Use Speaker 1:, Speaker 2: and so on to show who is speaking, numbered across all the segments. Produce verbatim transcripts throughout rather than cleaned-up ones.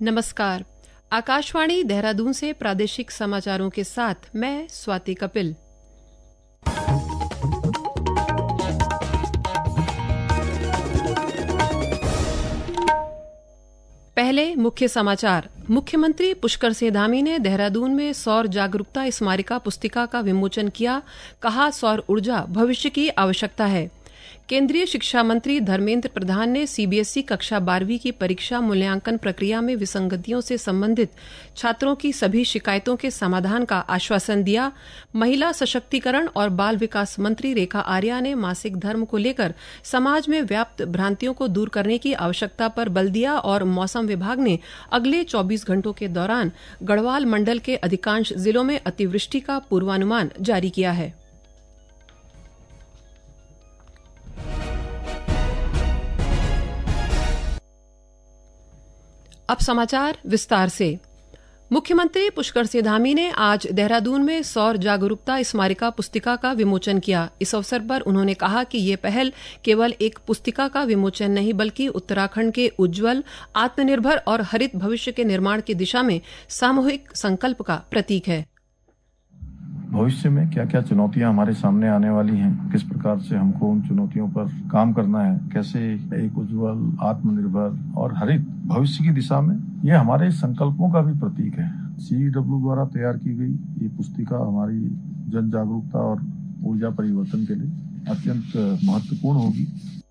Speaker 1: नमस्कार। आकाशवाणी देहरादून से प्रादेशिक समाचारों के साथ मैं स्वाति कपिल। पहले मुख्य समाचार। मुख्यमंत्री पुष्कर सिंह धामी ने देहरादून में सौर जागरूकता स्मारिका पुस्तिका का विमोचन किया। कहा, सौर ऊर्जा भविष्य की आवश्यकता है। केंद्रीय शिक्षा मंत्री धर्मेंद्र प्रधान ने सीबीएसई कक्षा बारहवीं की परीक्षा मूल्यांकन प्रक्रिया में विसंगतियों से संबंधित छात्रों की सभी शिकायतों के समाधान का आश्वासन दिया। महिला सशक्तिकरण और बाल विकास मंत्री रेखा आर्या ने मासिक धर्म को लेकर समाज में व्याप्त भ्रांतियों को दूर करने की आवश्यकता पर बल दिया और मौसम विभाग ने अगले चौबीस घंटों के दौरान गढ़वाल मंडल के अधिकांश जिलों में अतिवृष्टि का पूर्वानुमान जारी किया है। अब समाचार विस्तार से। मुख्यमंत्री पुष्कर सिंह धामी ने आज देहरादून में सौर जागरूकता स्मारिका पुस्तिका का विमोचन किया। इस अवसर पर उन्होंने कहा कि ये पहल केवल एक पुस्तिका का विमोचन नहीं बल्कि उत्तराखंड के उज्ज्वल, आत्मनिर्भर और हरित भविष्य के निर्माण की दिशा में सामूहिक संकल्प का प्रतीक है।
Speaker 2: भविष्य में क्या क्या चुनौतियां हमारे सामने आने वाली हैं, किस प्रकार से हमको उन चुनौतियों पर काम करना है, कैसे एक उज्ज्वल, आत्मनिर्भर और हरित भविष्य की दिशा में, ये हमारे संकल्पों का भी प्रतीक है। सीईडब्ल्यू द्वारा तैयार की गई ये पुस्तिका हमारी जन जागरूकता और ऊर्जा परिवर्तन के लिए अत्यंत महत्वपूर्ण होगी।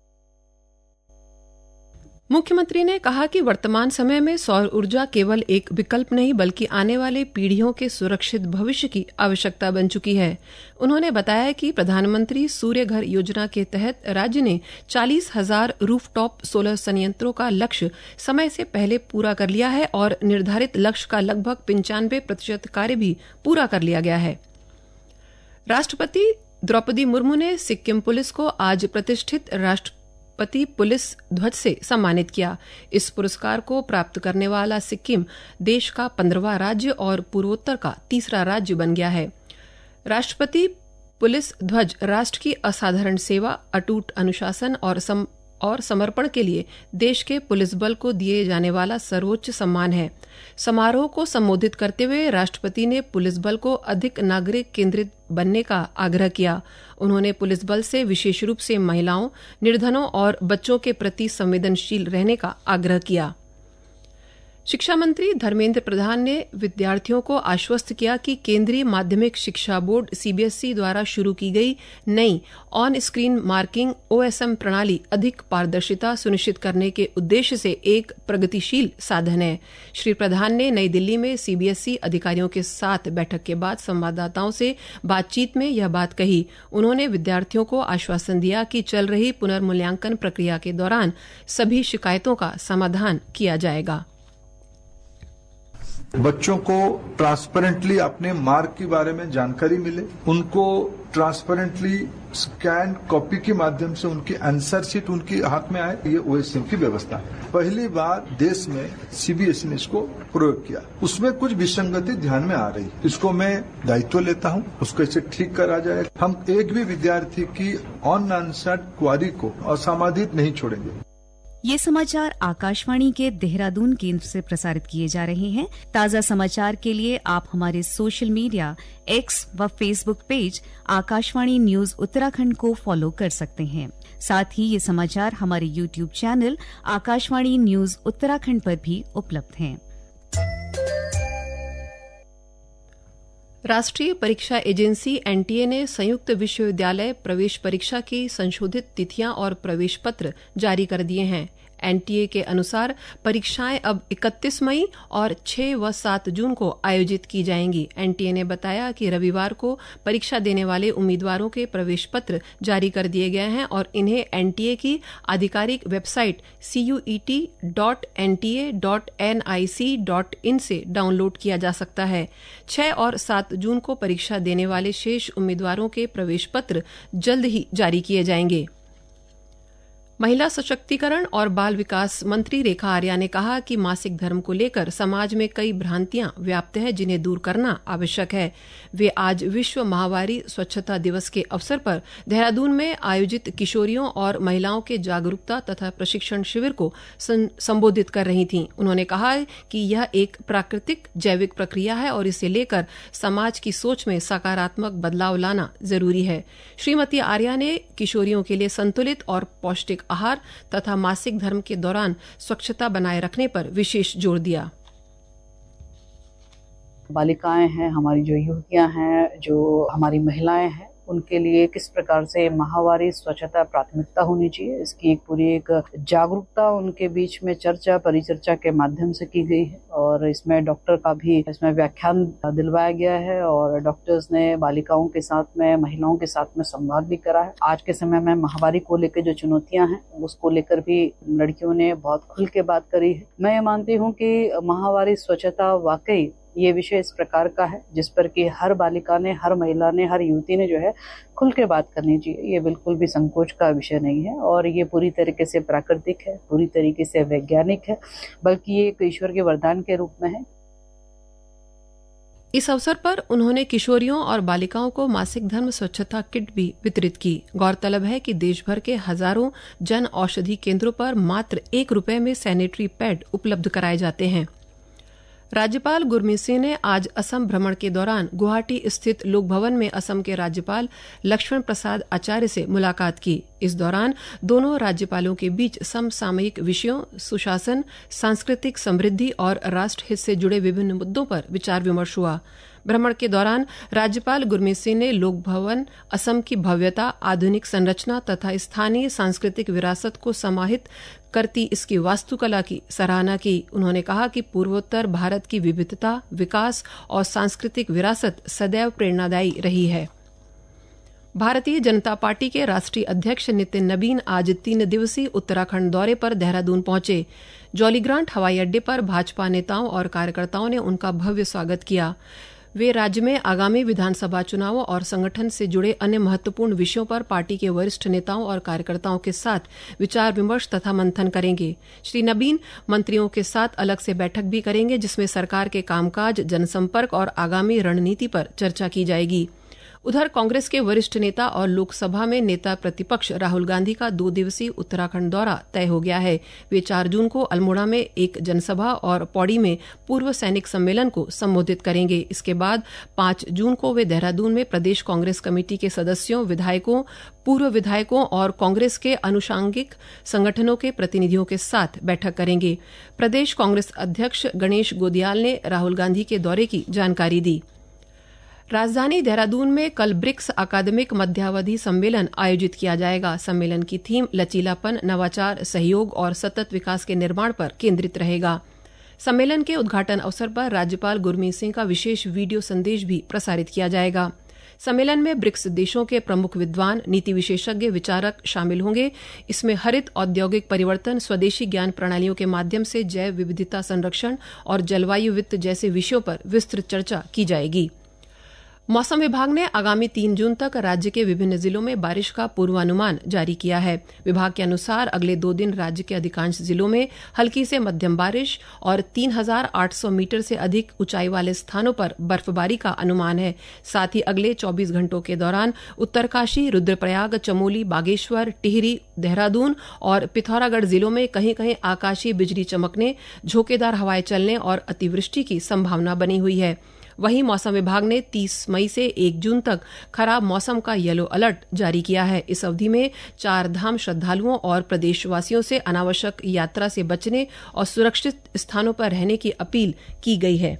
Speaker 1: मुख्यमंत्री ने कहा कि वर्तमान समय में सौर ऊर्जा केवल एक विकल्प नहीं बल्कि आने वाले पीढ़ियों के सुरक्षित भविष्य की आवश्यकता बन चुकी है। उन्होंने बताया कि प्रधानमंत्री सूर्य घर योजना के तहत राज्य ने चालीस हजार रूफटॉप सोलर संयंत्रों का लक्ष्य समय से पहले पूरा कर लिया है और निर्धारित लक्ष्य का लगभग पंचानवे प्रतिशत कार्य भी पूरा कर लिया गया है। राष्ट्रपति द्रौपदी मुर्मू ने सिक्किम पुलिस को आज प्रतिष्ठित राष्ट्र पति पुलिस ध्वज से सम्मानित किया। इस पुरस्कार को प्राप्त करने वाला सिक्किम देश का पंद्रहवां राज्य और पूर्वोत्तर का तीसरा राज्य बन गया है। राष्ट्रपति पुलिस ध्वज राष्ट्र की असाधारण सेवा, अटूट अनुशासन और सम और समर्पण के लिए देश के पुलिस बल को दिए जाने वाला सर्वोच्च सम्मान है। समारोह को संबोधित करते हुए राष्ट्रपति ने पुलिस बल को अधिक नागरिक केंद्रित बनने का आग्रह किया। उन्होंने पुलिस बल से विशेष रूप से महिलाओं, निर्धनों और बच्चों के प्रति संवेदनशील रहने का आग्रह किया। शिक्षा मंत्री धर्मेंद्र प्रधान ने विद्यार्थियों को आश्वस्त किया कि केंद्रीय माध्यमिक शिक्षा बोर्ड सीबीएसई द्वारा शुरू की गई नई ऑन स्क्रीन मार्किंग ओएसएम प्रणाली अधिक पारदर्शिता सुनिश्चित करने के उद्देश्य से एक प्रगतिशील साधन है। श्री प्रधान ने नई दिल्ली में सीबीएसई अधिकारियों के साथ बैठक के बाद संवाददाताओं से बातचीत में यह बात कही। उन्होंने विद्यार्थियों को आश्वासन दिया कि चल रही पुनर्मूल्यांकन प्रक्रिया के दौरान सभी शिकायतों का समाधान किया जाएगा।
Speaker 3: बच्चों को ट्रांसपेरेंटली अपने मार्क के बारे में जानकारी मिले, उनको ट्रांसपेरेंटली स्कैन कॉपी के माध्यम से उनकी आंसर शीट उनके हाथ में आए, ये ओएसएम की व्यवस्था है। पहली बार देश में सीबीएसई ने इसको प्रयोग किया। उसमें कुछ विसंगति ध्यान में आ रही, इसको मैं दायित्व लेता हूं, उसको इसे ठीक करा जाए। हम एक भी विद्यार्थी की ऑन आंसर्ड क्वारी को असमाधित नहीं छोड़ेंगे।
Speaker 4: ये समाचार आकाशवाणी के देहरादून केंद्र से प्रसारित किए जा रहे हैं। ताज़ा समाचार के लिए आप हमारे सोशल मीडिया एक्स व Facebook page Akashvani news Uttarakhand को फॉलो कर सकते हैं। साथ ही ये समाचार हमारे YouTube channel Akashvani news Uttarakhand पर भी उपलब्ध हैं।
Speaker 1: राष्ट्रीय परीक्षा एजेंसी एनटीए ने संयुक्त विश्वविद्यालय प्रवेश परीक्षा की संशोधित तिथियां और प्रवेश पत्र जारी कर दिए हैं। एनटीए के अनुसार परीक्षाएं अब इकतीस मई और छह व सात जून को आयोजित की जाएंगी। एनटीए ने बताया कि रविवार को परीक्षा देने वाले उम्मीदवारों के प्रवेश पत्र जारी कर दिए गए हैं और इन्हें एनटीए की आधिकारिक website C U E T dot N T A dot N I C dot in से डाउनलोड किया जा सकता है। छह और सात जून को परीक्षा देने वाले शेष उम्मीदवारों के प्रवेश पत्र जल्द ही जारी किए जाएंगे। महिला सशक्तिकरण और बाल विकास मंत्री रेखा आर्या ने कहा कि मासिक धर्म को लेकर समाज में कई भ्रांतियां व्याप्त हैं जिन्हें दूर करना आवश्यक है। वे आज विश्व माहवारी स्वच्छता दिवस के अवसर पर देहरादून में आयोजित किशोरियों और महिलाओं के जागरूकता तथा प्रशिक्षण शिविर को संबोधित कर रही थीं। उन्होंने कहा कि यह एक प्राकृतिक जैविक प्रक्रिया है और इसे लेकर समाज की सोच में सकारात्मक बदलाव लाना जरूरी है। श्रीमती आर्या ने किशोरियों के लिए संतुलित और पौष्टिक आहार तथा मासिक धर्म के दौरान स्वच्छता बनाए रखने पर विशेष जोर दिया।
Speaker 5: बालिकाएं हैं, हमारी जो युवतियां हैं, जो हमारी महिलाएं हैं, उनके लिए किस प्रकार से माहवारी स्वच्छता प्राथमिकता होनी चाहिए, इसकी एक पूरी एक जागरूकता उनके बीच में चर्चा परिचर्चा के माध्यम से की गई है। और इसमें डॉक्टर का भी इसमें व्याख्यान दिलवाया गया है और डॉक्टर्स ने बालिकाओं के साथ में, महिलाओं के साथ में संवाद भी करा है। आज के समय में माहवारी को लेकर जो चुनौतियां हैं उसको लेकर भी लड़कियों ने बहुत खुल के बात करी है। मैं ये मानती हूँ कि माहवारी स्वच्छता वाकई ये विषय इस प्रकार का है जिस पर कि हर बालिका ने, हर महिला ने, हर युवती ने जो है खुल के बात करनी चाहिए। ये बिल्कुल भी संकोच का विषय नहीं है और ये पूरी तरीके से प्राकृतिक है, पूरी तरीके से वैज्ञानिक है, बल्कि ये एक ईश्वर के वरदान के रूप में है।
Speaker 1: इस अवसर पर उन्होंने किशोरियों और बालिकाओं को मासिक धर्म स्वच्छता किट भी वितरित की। गौरतलब है कि देश भर के हजारों जन औषधि केंद्रों पर मात्र एक रुपए में सैनिटरी पैड उपलब्ध कराए जाते हैं। राज्यपाल गुरमीत सिंह ने आज असम भ्रमण के दौरान गुवाहाटी स्थित लोक भवन में असम के राज्यपाल लक्ष्मण प्रसाद आचार्य से मुलाकात की। इस दौरान दोनों राज्यपालों के बीच समसामयिक विषयों, सुशासन, सांस्कृतिक समृद्धि और राष्ट्र हित से जुड़े विभिन्न मुद्दों पर विचार विमर्श हुआ। भ्रमण के दौरान राज्यपाल गुरमीत सिंह ने लोक भवन असम की भव्यता, आधुनिक संरचना तथा स्थानीय सांस्कृतिक विरासत को समाहित करती इसकी वास्तुकला की सराहना की। उन्होंने कहा कि पूर्वोत्तर भारत की विविधता, विकास और सांस्कृतिक विरासत सदैव प्रेरणादायी रही है। भारतीय जनता पार्टी के राष्ट्रीय अध्यक्ष नितिन नबीन आज तीन दिवसीय उत्तराखंड दौरे पर देहरादून पहुंचे। जॉलीग्रांट हवाई अड्डे पर भाजपा नेताओं और कार्यकर्ताओं ने उनका भव्य स्वागत किया। वे राज्य में आगामी विधानसभा चुनावों और संगठन से जुड़े अन्य महत्वपूर्ण विषयों पर पार्टी के वरिष्ठ नेताओं और कार्यकर्ताओं के साथ विचार विमर्श तथा मंथन करेंगे। श्री नबीन मंत्रियों के साथ अलग से बैठक भी करेंगे जिसमें सरकार के कामकाज, जनसंपर्क और आगामी रणनीति पर चर्चा की जाएगी। उधर कांग्रेस के वरिष्ठ नेता और लोकसभा में नेता प्रतिपक्ष राहुल गांधी का दो दिवसीय उत्तराखंड दौरा तय हो गया है। वे चार जून को अल्मोड़ा में एक जनसभा और पौड़ी में पूर्व सैनिक सम्मेलन को संबोधित करेंगे। इसके बाद पांच जून को वे देहरादून में प्रदेश कांग्रेस कमेटी के सदस्यों, विधायकों, पूर्व विधायकों और कांग्रेस के अनुषांगिक संगठनों के प्रतिनिधियों के साथ बैठक करेंगे। प्रदेश कांग्रेस अध्यक्ष गणेश गोदियाल ने राहुल गांधी के दौरे की जानकारी दी। राजधानी देहरादून में कल ब्रिक्स अकादमिक मध्यावधि सम्मेलन आयोजित किया जाएगा। सम्मेलन की थीम लचीलापन, नवाचार, सहयोग और सतत विकास के निर्माण पर केंद्रित रहेगा। सम्मेलन के उद्घाटन अवसर पर राज्यपाल गुरमीत सिंह का विशेष वीडियो संदेश भी प्रसारित किया जाएगा। सम्मेलन में ब्रिक्स देशों के प्रमुख विद्वान, नीति विशेषज्ञ, विचारक शामिल होंगे। इसमें हरित औद्योगिक परिवर्तन, स्वदेशी ज्ञान प्रणालियों के माध्यम से जैव विविधता संरक्षण और जलवायु वित्त जैसे विषयों पर विस्तृत चर्चा की जाएगी। मौसम विभाग ने आगामी तीन जून तक राज्य के विभिन्न जिलों में बारिश का पूर्वानुमान जारी किया है। विभाग के अनुसार अगले दो दिन राज्य के अधिकांश जिलों में हल्की से मध्यम बारिश और तीन हजार आठ सौ मीटर से अधिक ऊंचाई वाले स्थानों पर बर्फबारी का अनुमान है। साथ ही अगले चौबीस घंटों के दौरान उत्तरकाशी, रुद्रप्रयाग, चमोली, बागेश्वर, टिहरी, देहरादून और पिथौरागढ़ जिलों में कहीं कहीं आकाशीय बिजली चमकने, झोंकेदार हवाएं चलने और अतिवृष्टि की संभावना बनी हुई है। वहीं मौसम विभाग ने तीस मई से एक जून तक खराब मौसम का येलो अलर्ट जारी किया है। इस अवधि में चार धाम श्रद्धालुओं और प्रदेशवासियों से अनावश्यक यात्रा से बचने और सुरक्षित स्थानों पर रहने की अपील की गई है।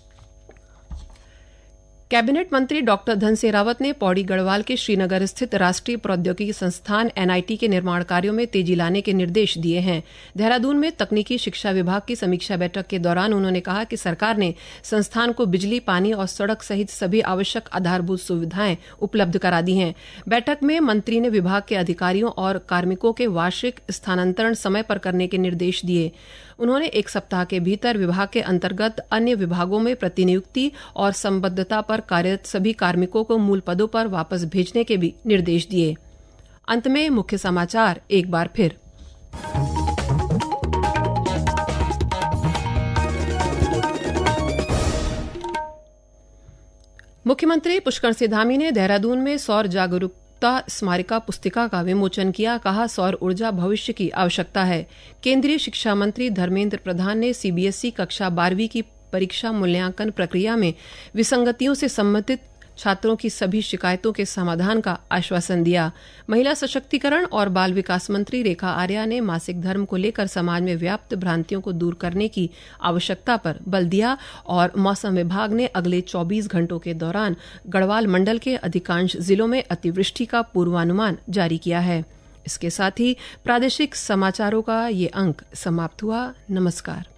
Speaker 1: कैबिनेट मंत्री डॉक्टर धन सिंह रावत ने पौड़ी गढ़वाल के श्रीनगर स्थित राष्ट्रीय प्रौद्योगिकी संस्थान एनआईटी के निर्माण कार्यों में तेजी लाने के निर्देश दिए हैं। देहरादून में तकनीकी शिक्षा विभाग की समीक्षा बैठक के दौरान उन्होंने कहा कि सरकार ने संस्थान को बिजली, पानी और सड़क सहित सभी आवश्यक आधारभूत सुविधाएं उपलब्ध करा दी हैं। बैठक में मंत्री ने विभाग के अधिकारियों और कार्मिकों के वार्षिक स्थानांतरण समय पर करने के निर्देश दिए। उन्होंने एक सप्ताह के भीतर विभाग के अंतर्गत अन्य विभागों में प्रतिनियुक्ति और संबद्धता पर कार्यरत सभी कार्मिकों को मूल पदों पर वापस भेजने के भी निर्देश दिए। अंत में मुख्य समाचार एक बार फिर। मुख्यमंत्री पुष्कर सिंह धामी ने देहरादून में सौर जागरूकता स्मारिका पुस्तिका का विमोचन किया। कहा, सौर ऊर्जा भविष्य की आवश्यकता है। केंद्रीय शिक्षा मंत्री धर्मेंद्र प्रधान ने सीबीएसई कक्षा बारहवीं की परीक्षा मूल्यांकन प्रक्रिया में विसंगतियों से संबंधित छात्रों की सभी शिकायतों के समाधान का आश्वासन दिया। महिला सशक्तिकरण और बाल विकास मंत्री रेखा आर्या ने मासिक धर्म को लेकर समाज में व्याप्त भ्रांतियों को दूर करने की आवश्यकता पर बल दिया और मौसम विभाग ने अगले चौबीस घंटों के दौरान गढ़वाल मंडल के अधिकांश जिलों में अतिवृष्टि का पूर्वानुमान जारी किया है। इसके साथ ही प्रादेशिक समाचारों का ये अंक समाप्त हुआ। नमस्कार।